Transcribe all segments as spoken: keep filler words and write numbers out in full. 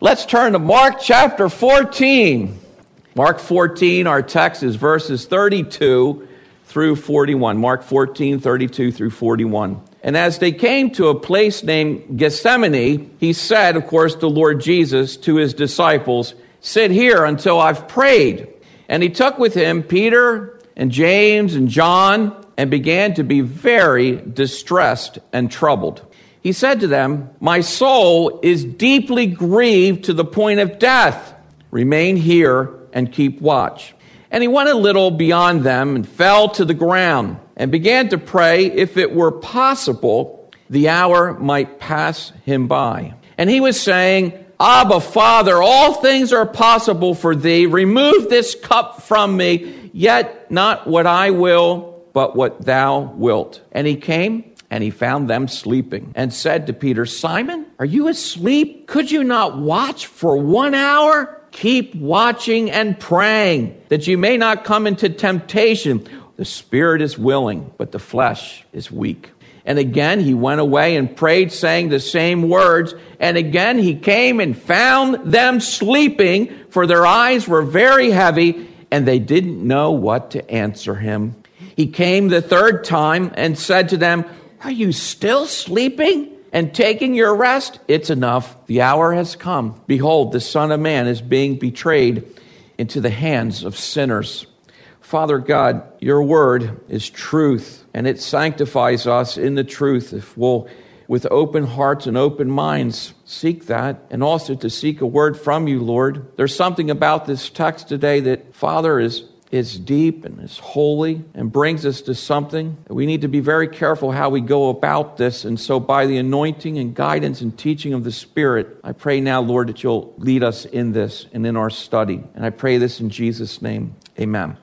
Let's turn to Mark chapter fourteen. Mark fourteen, our text is verses thirty-two through forty-one. Mark fourteen, thirty-two through forty-one. And as they came to a place named Gethsemane, he said, of course, the Lord Jesus to his disciples, "Sit here until I've prayed." And he took with him Peter and James and John and began to be very distressed and troubled. He said to them, "My soul is deeply grieved to the point of death. Remain here and keep watch." And he went a little beyond them and fell to the ground and began to pray if it were possible the hour might pass him by. And he was saying, "Abba, Father, all things are possible for thee. Remove this cup from me, yet not what I will, but what thou wilt." And he came and he found them sleeping and said to Peter, "Simon, are you asleep? Could you not watch for one hour? Keep watching and praying, that you may not come into temptation. The spirit is willing, but the flesh is weak." And again he went away and prayed, saying the same words. And again he came and found them sleeping, for their eyes were very heavy, and they didn't know what to answer him. He came the third time and said to them, "Are you still sleeping and taking your rest? It's enough. The hour has come. Behold, the Son of Man is being betrayed into the hands of sinners." Father God, your word is truth, and it sanctifies us in the truth if we'll, with open hearts and open minds, seek that, and also to seek a word from you, Lord. There's something about this text today that, Father, is is deep and is holy and brings us to something. We need to be very careful how we go about this. And so by the anointing and guidance and teaching of the Spirit, I pray now, Lord, that you'll lead us in this and in our study. And I pray this in Jesus' name. Amen.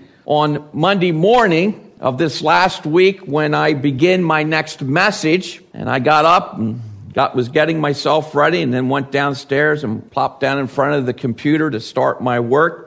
On Monday morning of this last week, when I begin my next message, and I got up and got, was getting myself ready and then went downstairs and plopped down in front of the computer to start my work,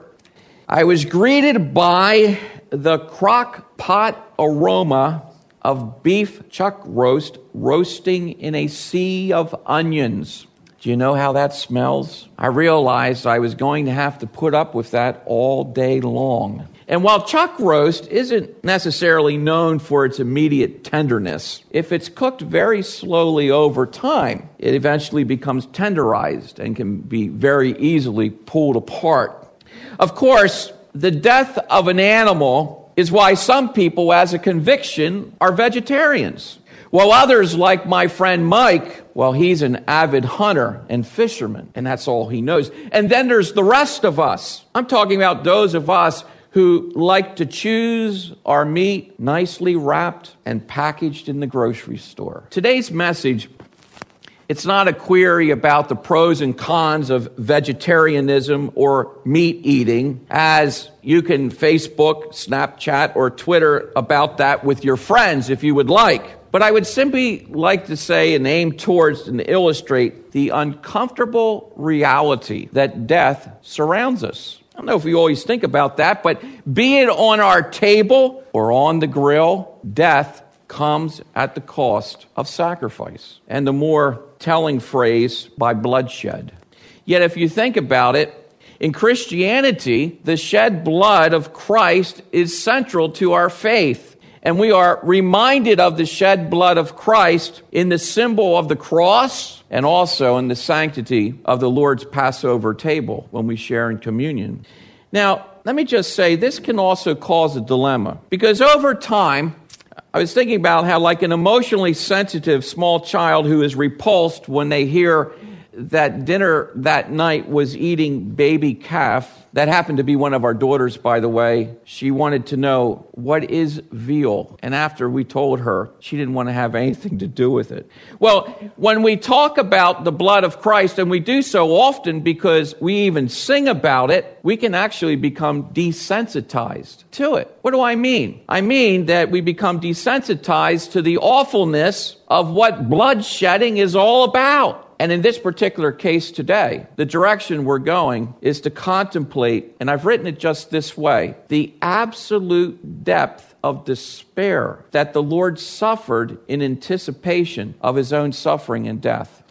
I was greeted by the crock pot aroma of beef chuck roast roasting in a sea of onions. Do you know how that smells? I realized I was going to have to put up with that all day long. And while chuck roast isn't necessarily known for its immediate tenderness, if it's cooked very slowly over time, it eventually becomes tenderized and can be very easily pulled apart. Of course, the death of an animal is why some people, as a conviction, are vegetarians. While others, like my friend Mike, well, he's an avid hunter and fisherman, and that's all he knows. And then there's the rest of us. I'm talking about those of us who like to choose our meat nicely wrapped and packaged in the grocery store. Today's message, it's not a query about the pros and cons of vegetarianism or meat eating, as you can Facebook, Snapchat, or Twitter about that with your friends if you would like. But I would simply like to say and aim towards and illustrate the uncomfortable reality that death surrounds us. I don't know if we always think about that, but be it on our table or on the grill, death comes at the cost of sacrifice. And the more telling phrase, by bloodshed. Yet if you think about it, in Christianity, the shed blood of Christ is central to our faith. And we are reminded of the shed blood of Christ in the symbol of the cross and also in the sanctity of the Lord's Passover table when we share in communion. Now, let me just say, this can also cause a dilemma, because over time, I was thinking about how, like an emotionally sensitive small child who is repulsed when they hear that dinner that night was eating baby calf. That happened to be one of our daughters, by the way. She wanted to know, what is veal? And after we told her, she didn't want to have anything to do with it. Well, when we talk about the blood of Christ, and we do so often because we even sing about it, we can actually become desensitized to it. What do I mean? I mean that we become desensitized to the awfulness of what bloodshedding is all about. And in this particular case today, the direction we're going is to contemplate, and I've written it just this way, the absolute depth of despair that the Lord suffered in anticipation of his own suffering and death.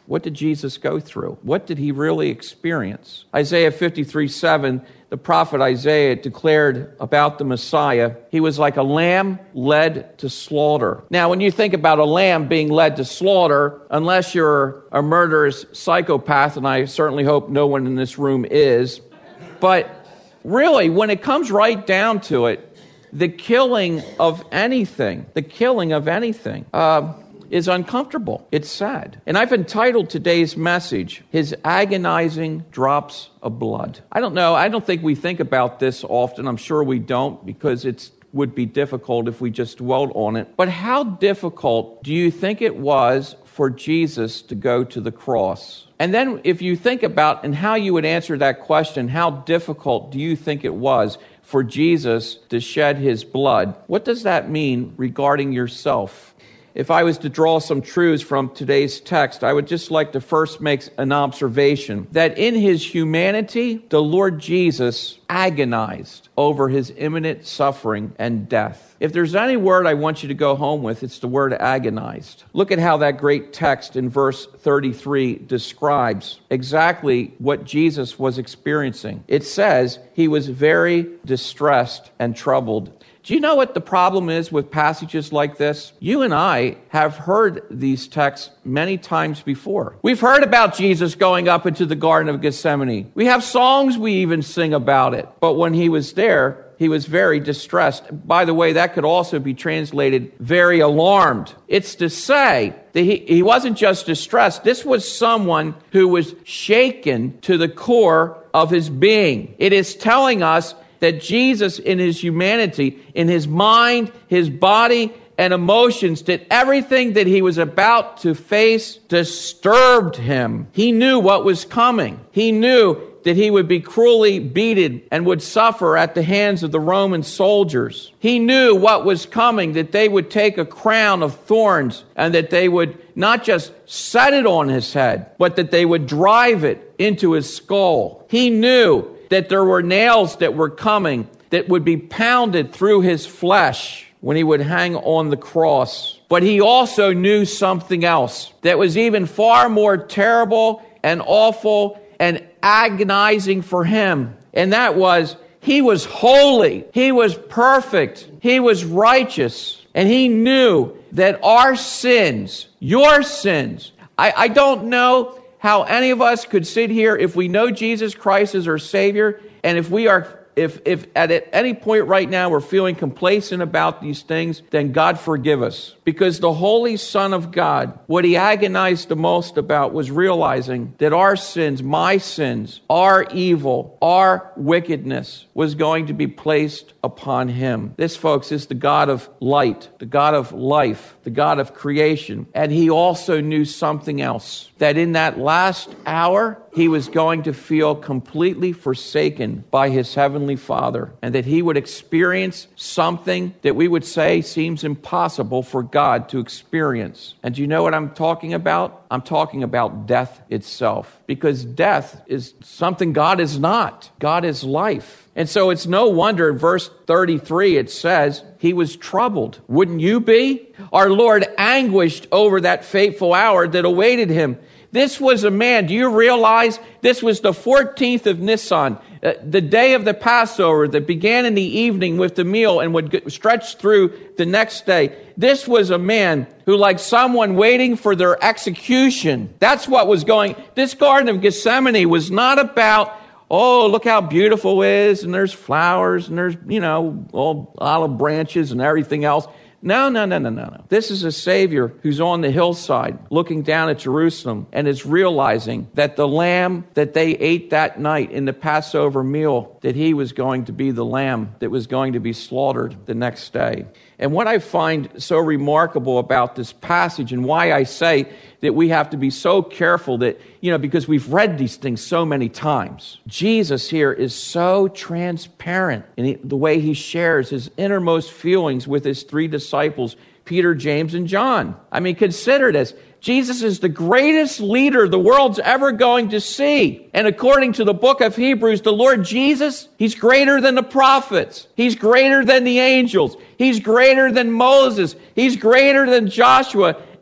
What did Jesus go through? What did he really experience? Isaiah fifty-three seven, the prophet Isaiah declared about the Messiah, he was like a lamb led to slaughter. Now, when you think about a lamb being led to slaughter, unless you're a murderous psychopath, and I certainly hope no one in this room is, but really, when it comes right down to it, the killing of anything, the killing of anything, uh, is uncomfortable. It's sad. And I've entitled today's message, His Agonizing Drops of Blood. I don't know. I don't think we think about this often. I'm sure we don't, because it would be difficult if we just dwelled on it. But how difficult do you think it was for Jesus to go to the cross? And then if you think about and how you would answer that question, how difficult do you think it was for Jesus to shed his blood? What does that mean regarding yourself? If I was to draw some truths from today's text, I would just like to first make an observation that in his humanity, the Lord Jesus agonized over his imminent suffering and death. If there's any word I want you to go home with, it's the word agonized. Look at how that great text in verse thirty-three describes exactly what Jesus was experiencing. It says he was very distressed and troubled. Do you know what the problem is with passages like this? You and I have heard these texts many times before. We've heard about Jesus going up into the Garden of Gethsemane. We have songs we even sing about it. But when he was there, he was very distressed. By the way, that could also be translated very alarmed. It's to say that he, he wasn't just distressed. This was someone who was shaken to the core of his being. It is telling us that Jesus in his humanity, in his mind, his body, and emotions, did everything that he was about to face disturbed him. He knew what was coming. He knew that he would be cruelly beaten and would suffer at the hands of the Roman soldiers. He knew what was coming, that they would take a crown of thorns and that they would not just set it on his head, but that they would drive it into his skull. He knew that there were nails that were coming that would be pounded through his flesh when he would hang on the cross. But he also knew something else that was even far more terrible and awful and agonizing for him. And that was, he was holy. He was perfect. He was righteous. And he knew that our sins, your sins, I, I don't know how any of us could sit here if we know Jesus Christ as our Savior, and if we are, if if at any point right now we're feeling complacent about these things, then God forgive us. Because the Holy Son of God, what he agonized the most about was realizing that our sins, my sins, our evil, our wickedness was going to be placed upon him. This, folks, is the God of light, the God of life, the God of creation. And he also knew something else, that in that last hour, he was going to feel completely forsaken by his heavenly Father, and that he would experience something that we would say seems impossible for God to experience. And do you know what I'm talking about? I'm talking about death itself, because death is something God is not. God is life. And so it's no wonder in verse thirty-three it says, he was troubled. Wouldn't you be? Our Lord anguished over that fateful hour that awaited him. This was a man, do you realize this was the fourteenth of Nisan, uh, the day of the Passover that began in the evening with the meal and would get, stretch through the next day. This was a man who, like someone waiting for their execution, that's what was going. This Garden of Gethsemane was not about, oh, look how beautiful it is, and there's flowers, and there's, you know, all olive branches and everything else. No, no, no, no, no, no. This is a Savior who's on the hillside looking down at Jerusalem and is realizing that the lamb that they ate that night in the Passover meal, that he was going to be the lamb that was going to be slaughtered the next day. And what I find so remarkable about this passage, and why I say that we have to be so careful that, you know, because we've read these things so many times. Jesus here is so transparent in the way he shares his innermost feelings with his three disciples, Peter, James, and John. I mean, consider this. Jesus is the greatest leader the world's ever going to see. And according to the book of Hebrews, the Lord Jesus, he's greater than the prophets. He's greater than the angels. He's greater than Moses. He's greater than Joshua.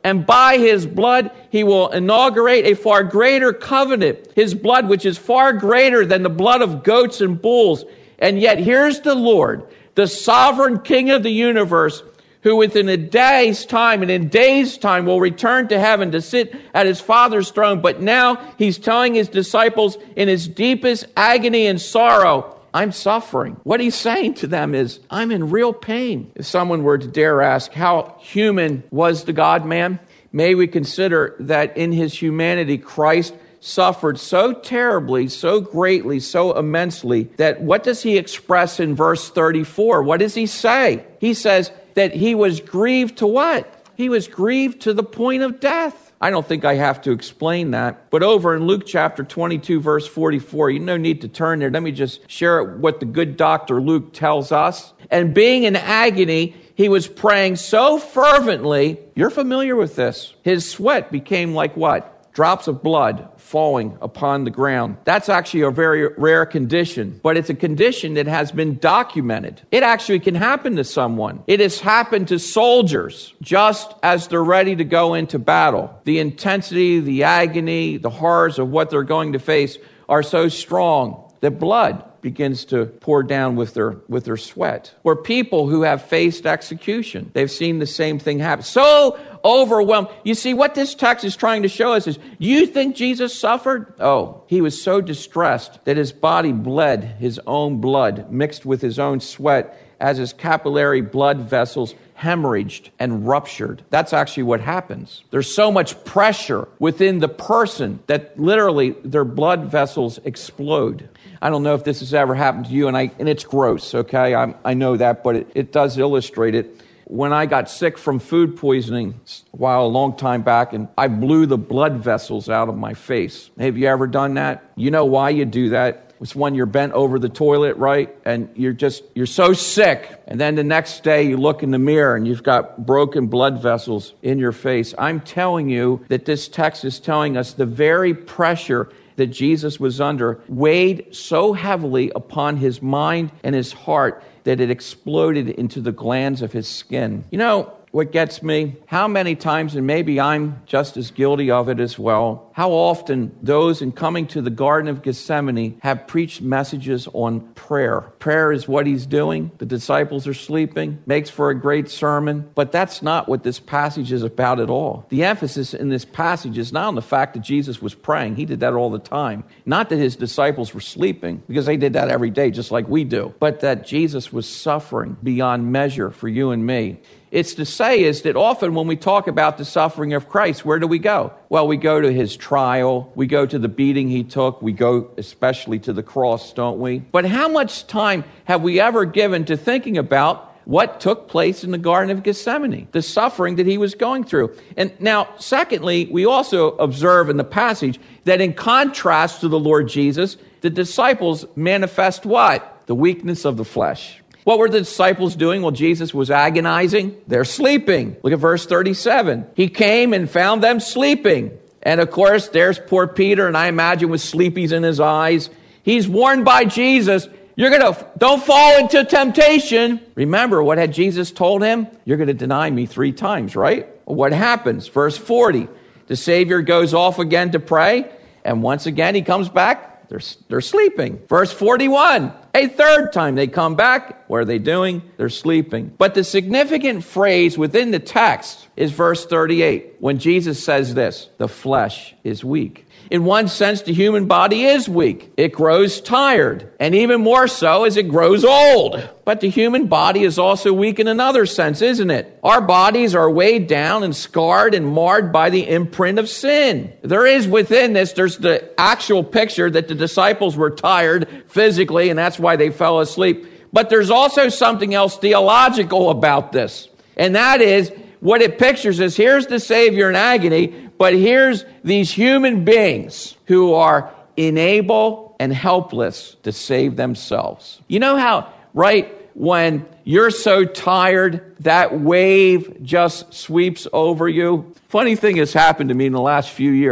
And by his blood, he will inaugurate a far greater covenant. His blood, which is far greater than the blood of goats and bulls. And yet here's the Lord, the sovereign King of the universe, who within a day's time and in days' time will return to heaven to sit at his Father's throne. But now he's telling his disciples in his deepest agony and sorrow, I'm suffering. What he's saying to them is, I'm in real pain. If someone were to dare ask, how human was the God-man? May we consider that in his humanity, Christ suffered so terribly, so greatly, so immensely, that what does he express in verse thirty-four? What does he say? He says that he was grieved to what? He was grieved to the point of death. I don't think I have to explain that. But over in Luke chapter twenty-two, verse forty-four, you no need to turn there. Let me just share what the good Doctor Luke tells us. And being in agony, he was praying so fervently. You're familiar with this. His sweat became like what? Drops of blood falling upon the ground. That's actually a very rare condition, but it's a condition that has been documented. It actually can happen to someone. It has happened to soldiers just as they're ready to go into battle. The intensity, the agony, the horrors of what they're going to face are so strong that blood begins to pour down with their with their sweat. Or people who have faced execution. They've seen the same thing happen. So overwhelmed. You see, what this text is trying to show us is, you think Jesus suffered? Oh, he was so distressed that his body bled his own blood mixed with his own sweat as his capillary blood vessels hemorrhaged and ruptured. That's actually what happens. There's so much pressure within the person that literally their blood vessels explode. I don't know if this has ever happened to you, and I and it's gross, okay? I, I know that, but it, it does illustrate it. When I got sick from food poisoning a while, a long time back, and I blew the blood vessels out of my face. Have you ever done that? You know why you do that? It's when you're bent over the toilet, right? And you're just, you're so sick. And then the next day you look in the mirror and you've got broken blood vessels in your face. I'm telling you that this text is telling us the very pressure that Jesus was under weighed so heavily upon his mind and his heart that it exploded into the glands of his skin. You know what gets me? How many times, and maybe I'm just as guilty of it as well, how often those in coming to the Garden of Gethsemane have preached messages on prayer. Prayer is what he's doing. The disciples are sleeping. Makes for a great sermon. But that's not what this passage is about at all. The emphasis in this passage is not on the fact that Jesus was praying. He did that all the time. Not that his disciples were sleeping, because they did that every day just like we do. But that Jesus was suffering beyond measure for you and me. It's to say is that often when we talk about the suffering of Christ, where do we go? Well, we go to his trial. We go to the beating he took. We go especially to the cross, don't we? But how much time have we ever given to thinking about what took place in the Garden of Gethsemane, the suffering that he was going through? And now, secondly, we also observe in the passage that in contrast to the Lord Jesus, the disciples manifest what? The weakness of the flesh. What were the disciples doing while Jesus was agonizing? They're sleeping. Look at verse thirty-seven. He came and found them sleeping. And of course, there's poor Peter, and I imagine with sleepies in his eyes. He's warned by Jesus, you're going to, don't fall into temptation. Remember, what had Jesus told him? You're going to deny me three times, right? What happens? Verse forty. The Savior goes off again to pray. And once again, he comes back. They're, they're sleeping. Verse forty-one. A third time they come back. What are they doing? They're sleeping. But the significant phrase within the text is verse thirty-eight, when Jesus says this, the flesh is weak. In one sense, the human body is weak. It grows tired, and even more so as it grows old. But the human body is also weak in another sense, isn't it? Our bodies are weighed down and scarred and marred by the imprint of sin. There is within this, there's the actual picture that the disciples were tired physically, and that's why they fell asleep. But there's also something else theological about this. And that is, what it pictures is, here's the Savior in agony, but here's these human beings who are unable and helpless to save themselves. You know how, right, when you're so tired, that wave just sweeps over you? Funny thing has happened to me in the last few years.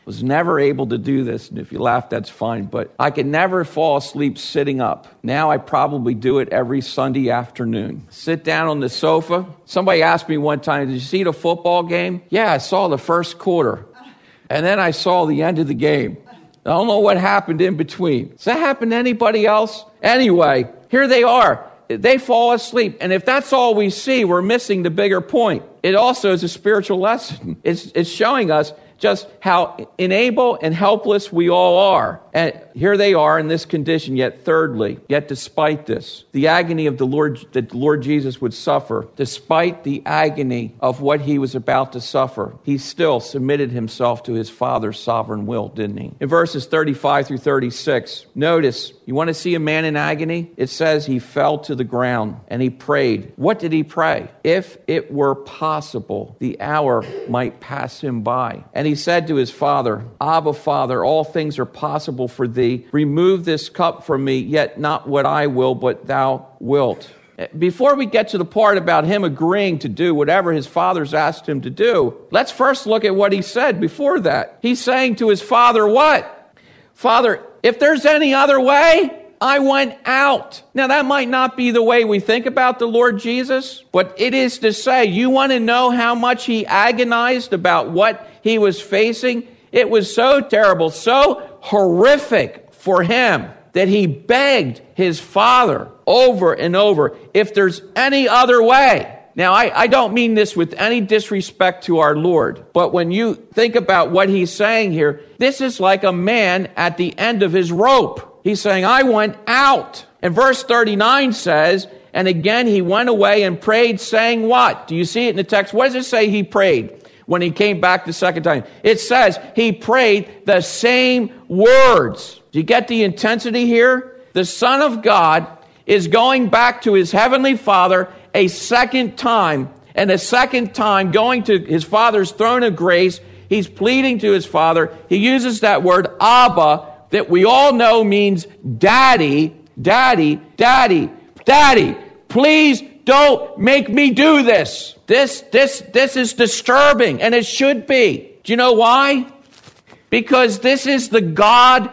Was never able to do this, and if you laugh, that's fine, but I could never fall asleep sitting up. Now I probably do it every Sunday afternoon. Sit down on the sofa. Somebody asked me one time, did you see the football game? Yeah, I saw the first quarter, and then I saw the end of the game. I don't know what happened in between. Does that happen to anybody else? Anyway, here they are. They fall asleep, and if that's all we see, we're missing the bigger point. It also is a spiritual lesson. It's, it's showing us just how unable and helpless we all are. And here they are in this condition, yet thirdly, yet despite this, the agony of the Lord, that the Lord Jesus would suffer, despite the agony of what he was about to suffer, he still submitted himself to his Father's sovereign will, didn't he? In verses thirty-five through thirty-six, notice, you want to see a man in agony? It says he fell to the ground and he prayed. What did he pray? If it were possible, the hour might pass him by. And he said to his Father, Abba, Father, all things are possible for thee. Remove this cup from me, yet not what I will, but thou wilt. Before we get to the part about him agreeing to do whatever his father's asked him to do, let's first look at what he said before that. He's saying to his father, what? Father, if there's any other way, I went out. Now, that might not be the way we think about the Lord Jesus, but it is to say, you want to know how much he agonized about what he was facing? It was so terrible, so horrific for him that he begged his Father over and over, if there's any other way. Now, I, I don't mean this with any disrespect to our Lord, but when you think about what he's saying here, this is like a man at the end of his rope. He's saying, I went out. And verse thirty-nine says, and again he went away and prayed, saying what? Do you see it in the text? What does it say he prayed when he came back the second time? It says he prayed the same words. Do you get the intensity here? The Son of God is going back to his heavenly Father a second time, and a second time going to his Father's throne of grace. He's pleading to his Father. He uses that word Abba that we all know means daddy, daddy, daddy, daddy. Please don't make me do this. This, this, this is disturbing, and it should be. Do you know why? Because this is the God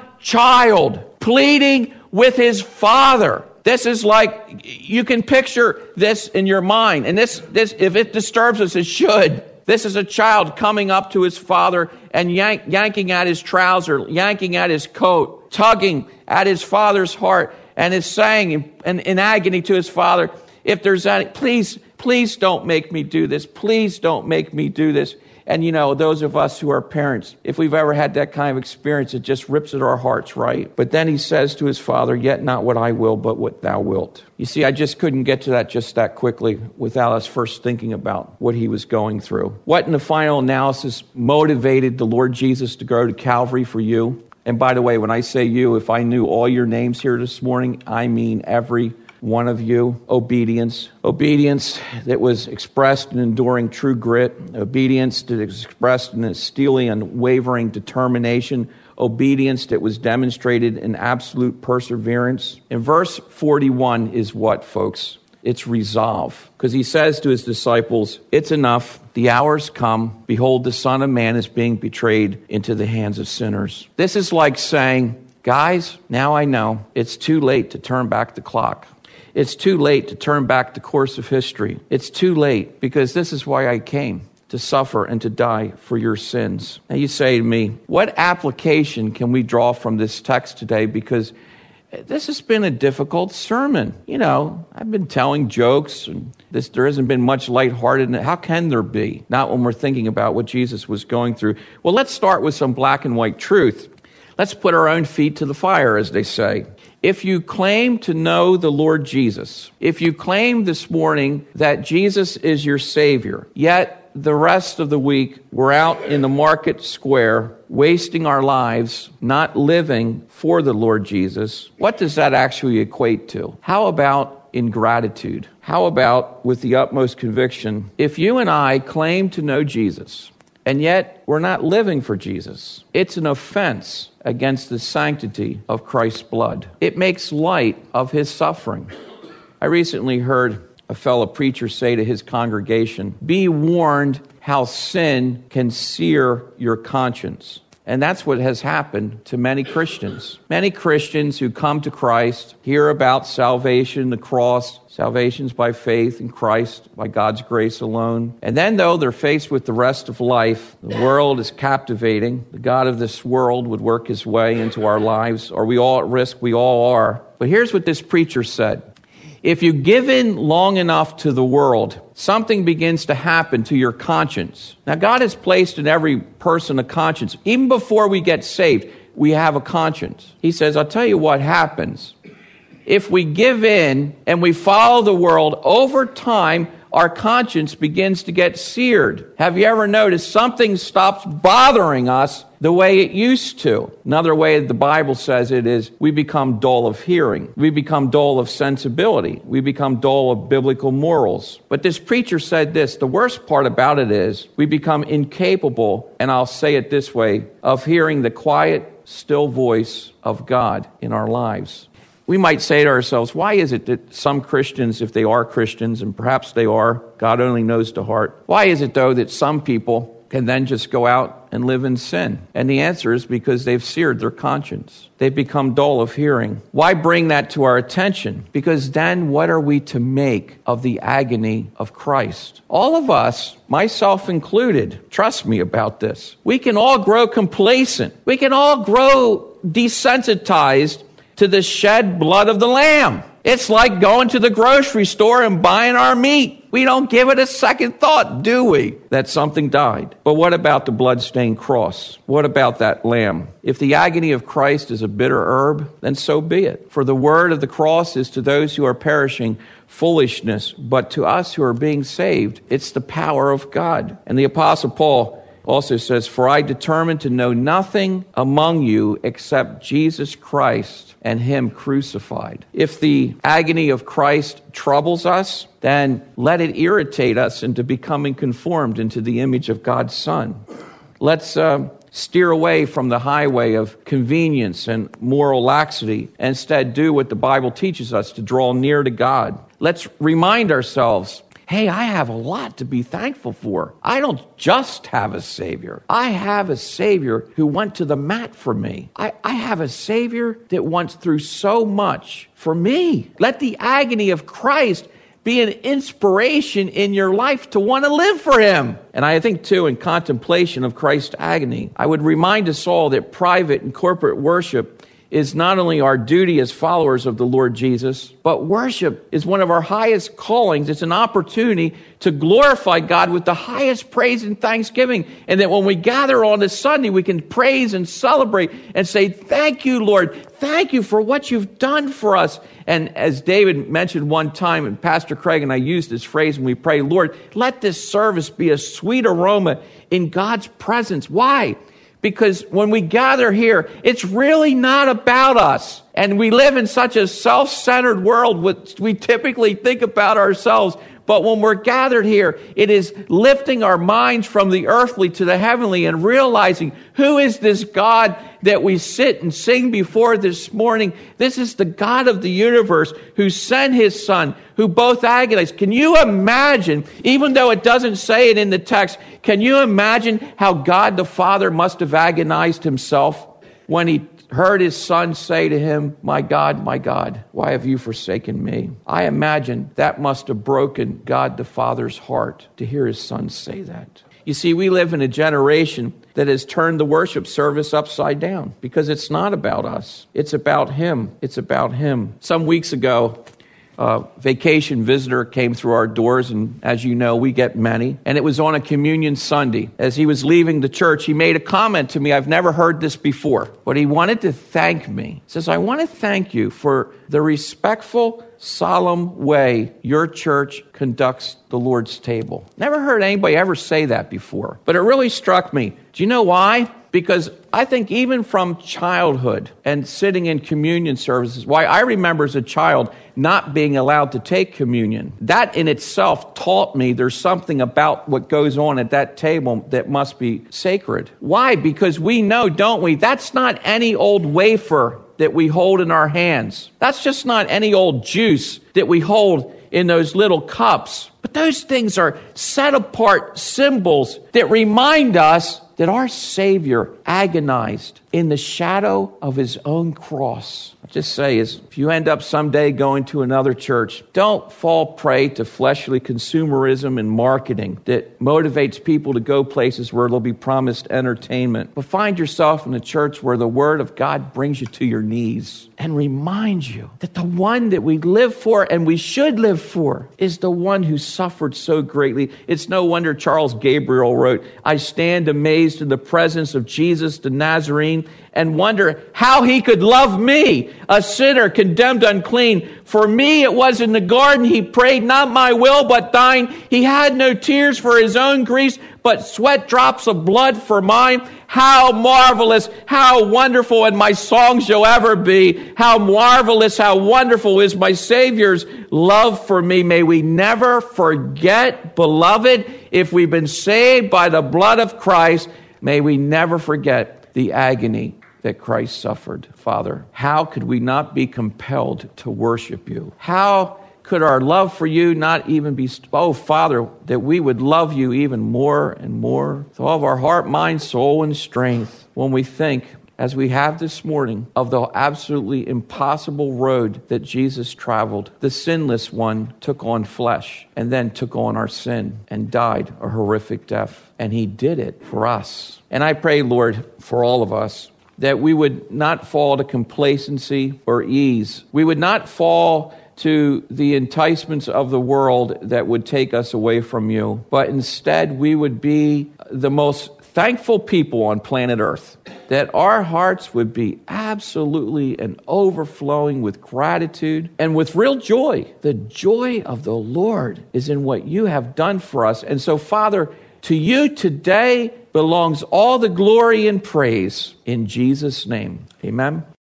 child pleading with his Father. This is like, you can picture this in your mind. And this, this, if it disturbs us, it should. This is a child coming up to his father and yank, yanking at his trouser, yanking at his coat, tugging at his father's heart, and is saying in, in, in agony to his father, if there's any, please, please don't make me do this. Please don't make me do this. And, you know, those of us who are parents, if we've ever had that kind of experience, it just rips at our hearts, right? But then he says to his Father, yet not what I will, but what thou wilt. You see, I just couldn't get to that just that quickly without us first thinking about what he was going through. What in the final analysis motivated the Lord Jesus to go to Calvary for you? And by the way, when I say you, if I knew all your names here this morning, I mean every one of you. Obedience. Obedience that was expressed in enduring true grit. Obedience that was expressed in a steely and unwavering determination. Obedience that was demonstrated in absolute perseverance. And verse forty-one is what, folks? It's resolve. Because he says to his disciples, it's enough. The hour's come. Behold, the Son of Man is being betrayed into the hands of sinners. This is like saying, guys, now I know it's too late to turn back the clock. It's too late to turn back the course of history. It's too late because this is why I came, to suffer and to die for your sins. Now you say to me, what application can we draw from this text today? Because this has been a difficult sermon. You know, I've been telling jokes and this, there hasn't been much lightheartedness. How can there be? Not when we're thinking about what Jesus was going through. Well, let's start with some black and white truth. Let's put our own feet to the fire, as they say. If you claim to know the Lord Jesus, if you claim this morning that Jesus is your Savior, yet the rest of the week we're out in the market square wasting our lives, not living for the Lord Jesus, what does that actually equate to? How about ingratitude? How about, with the utmost conviction, if you and I claim to know Jesus, and yet we're not living for Jesus, it's an offense against the sanctity of Christ's blood. It makes light of his suffering. I recently heard a fellow preacher say to his congregation, be warned how sin can sear your conscience. And that's what has happened to many Christians. Many Christians who come to Christ, hear about salvation, the cross, salvation's by faith in Christ, by God's grace alone. And then, though, they're faced with the rest of life. The world is captivating. The God of this world would work his way into our lives. Are we all at risk? We all are. But here's what this preacher said. If you give in long enough to the world, something begins to happen to your conscience. Now, God has placed in every person a conscience. Even before we get saved, we have a conscience. He says, I'll tell you what happens. If we give in and we follow the world, over time, our conscience begins to get seared. Have you ever noticed something stops bothering us the way it used to? Another way the Bible says it is we become dull of hearing. We become dull of sensibility. We become dull of biblical morals. But this preacher said this, the worst part about it is we become incapable, and I'll say it this way, of hearing the quiet, still voice of God in our lives. We might say to ourselves, why is it that some Christians, if they are Christians, and perhaps they are, God only knows the heart, why is it, though, that some people can then just go out and live in sin? And the answer is because they've seared their conscience. They've become dull of hearing. Why bring that to our attention? Because then what are we to make of the agony of Christ? All of us, myself included, trust me about this, we can all grow complacent. We can all grow desensitized to the shed blood of the Lamb. It's like going to the grocery store and buying our meat. We don't give it a second thought, do we? That something died. But what about the bloodstained cross? What about that lamb? If the agony of Christ is a bitter herb, then so be it. For the word of the cross is to those who are perishing foolishness, but to us who are being saved, it's the power of God. And the Apostle Paul also says, for I determined to know nothing among you except Jesus Christ and him crucified. If the agony of Christ troubles us, then let it irritate us into becoming conformed into the image of God's Son. Let's uh, steer away from the highway of convenience and moral laxity, and instead do what the Bible teaches us to draw near to God. Let's remind ourselves, hey, I have a lot to be thankful for. I don't just have a Savior. I have a Savior who went to the mat for me. I, I have a Savior that went through so much for me. Let the agony of Christ be an inspiration in your life to want to live for him. And I think, too, in contemplation of Christ's agony, I would remind us all that private and corporate worship is not only our duty as followers of the Lord Jesus, but worship is one of our highest callings. It's an opportunity to glorify God with the highest praise and thanksgiving. And that when we gather on this Sunday, we can praise and celebrate and say, thank you, Lord. Thank you for what you've done for us. And as David mentioned one time, and Pastor Craig and I used this phrase when we pray, Lord, let this service be a sweet aroma in God's presence. Why? Because when we gather here, it's really not about us. And we live in such a self-centered world, which we typically think about ourselves. But when we're gathered here, it is lifting our minds from the earthly to the heavenly and realizing, who is this God that we sit and sing before this morning? This is the God of the universe who sent his Son, who both agonized. Can you imagine, even though it doesn't say it in the text, can you imagine how God the Father must have agonized himself when he heard his Son say to him, my God, my God, why have you forsaken me? I imagine that must have broken God the Father's heart to hear his Son say that. You see, we live in a generation that has turned the worship service upside down because it's not about us. It's about him. It's about him. Some weeks ago, a vacation visitor came through our doors, and as you know, we get many. And it was on a communion Sunday. As he was leaving the church, he made a comment to me. I've never heard this before, but he wanted to thank me. He says, I want to thank you for the respectful, solemn way your church conducts the Lord's table. Never heard anybody ever say that before, but it really struck me. Do you know why? Because I think even from childhood and sitting in communion services, why I remember as a child not being allowed to take communion. That in itself taught me there's something about what goes on at that table that must be sacred. Why? Because we know, don't we? That's not any old wafer that we hold in our hands. That's just not any old juice that we hold in those little cups. But those things are set apart symbols that remind us that our Savior agonized in the shadow of his own cross. I just say is, if you end up someday going to another church, don't fall prey to fleshly consumerism and marketing that motivates people to go places where they'll be promised entertainment. But find yourself in a church where the Word of God brings you to your knees and reminds you that the one that we live for and we should live for is the one who suffered so greatly. It's no wonder Charles Gabriel wrote, "I stand amazed in the presence of Jesus the Nazarene and wonder how he could love me, a sinner condemned unclean. For me it was in the garden he prayed, not my will but thine. He had no tears for his own griefs, but sweat drops of blood for mine. How marvelous, how wonderful, and my song shall ever be. How marvelous, how wonderful is my Savior's love for me." May we never forget, beloved, if we've been saved by the blood of Christ, may we never forget the agony that Christ suffered. Father, how could we not be compelled to worship you? How could our love for you not even be, oh, Father, that we would love you even more and more with all of our heart, mind, soul, and strength when we think, as we have this morning, of the absolutely impossible road that Jesus traveled. The sinless one took on flesh and then took on our sin and died a horrific death. And he did it for us. And I pray, Lord, for all of us, that we would not fall to complacency or ease. We would not fall to the enticements of the world that would take us away from you, but instead we would be the most thankful people on planet Earth, that our hearts would be absolutely and overflowing with gratitude and with real joy. The joy of the Lord is in what you have done for us. And so, Father, to you today belongs all the glory and praise in Jesus' name. Amen.